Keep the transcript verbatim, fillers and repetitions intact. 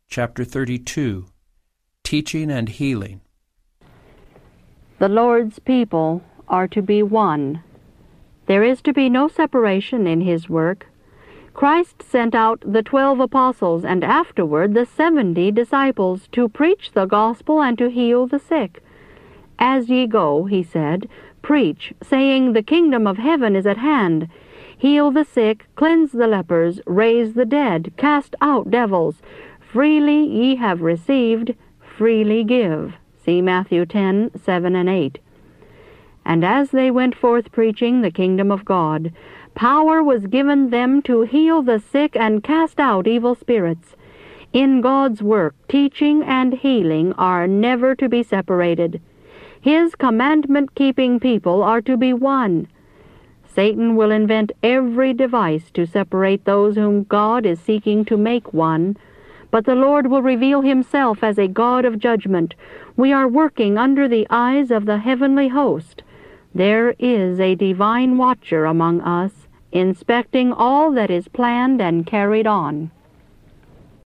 chapter thirty-two, Teaching and Healing. The Lord's people are to be one. There is to be no separation in his work. Christ sent out the twelve apostles and afterward the seventy disciples to preach the gospel and to heal the sick. As ye go, he said, preach, saying, the kingdom of heaven is at hand. Heal the sick, cleanse the lepers, raise the dead, cast out devils. Freely ye have received, freely give. See Matthew ten, seven and eight. And as they went forth preaching the kingdom of God, power was given them to heal the sick and cast out evil spirits. In God's work, teaching and healing are never to be separated. His commandment-keeping people are to be one. Satan will invent every device to separate those whom God is seeking to make one, but the Lord will reveal himself as a God of judgment. We are working under the eyes of the heavenly host. There is a divine watcher among us, inspecting all that is planned and carried on.